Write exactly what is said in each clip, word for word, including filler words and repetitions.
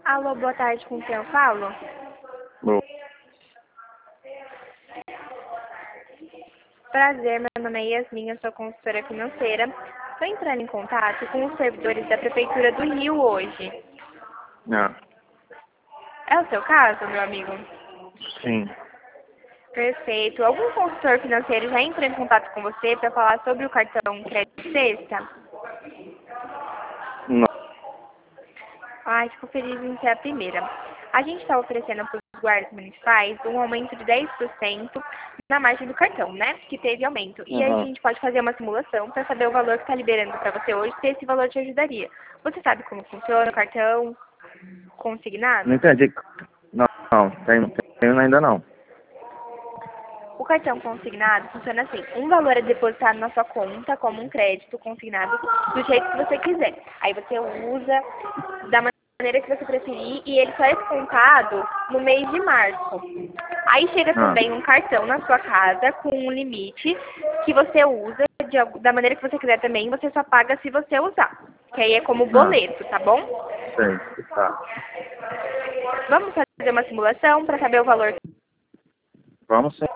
Alô, boa tarde, com quem eu falo? Bom, Prazer, meu nome é Yasmin, eu sou consultora financeira. Estou entrando em contato com os servidores da Prefeitura do Rio hoje. não, É o seu caso, meu amigo? sim, Perfeito. Algum consultor financeiro já entrou em contato com você para falar sobre o cartão Crédito Sexta? não, Ai, fico feliz em ser a primeira. A gente está oferecendo para os guardas municipais um aumento de dez por cento na margem do cartão, né? Que teve aumento. E aí a uhum. gente pode fazer uma simulação para saber o valor que está liberando para você hoje, se esse valor te ajudaria. Você sabe como funciona o cartão consignado? Não entendi. Não, não, tem, tem ainda não. O cartão consignado funciona assim. Um valor é depositado na sua conta como um crédito consignado do jeito que você quiser. Aí você usa da maneira que você preferir e ele só é descontado no mês de março. Aí chega Ah, também um cartão na sua casa com um limite que você usa de algu- da maneira que você quiser também, você só paga se você usar. Que aí é como ah, boleto, tá bom? sei, tá. Vamos fazer uma simulação para saber o valor. Vamos sim.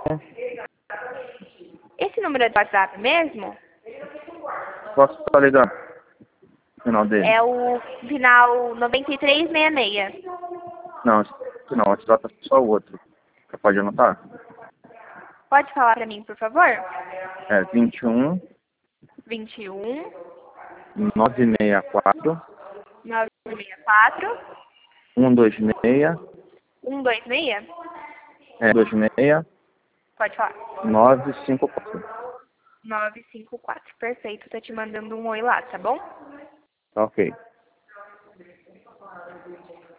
Esse número é do WhatsApp mesmo? Posso estar ligando? Final dele? É o final noventa e três sessenta e seis. Não, esse não, esse data é só o outro. Você pode anotar? Pode falar para mim, por favor? É vinte e um, vinte e um, novecentos e sessenta e quatro, novecentos e sessenta e quatro, cento e vinte e seis, cento e vinte e seis. é, vinte e seis, Pode falar. novecentos e cinquenta e quatro. novecentos e cinquenta e quatro. Perfeito. Tô te mandando um oi lá, tá bom? Tá ok.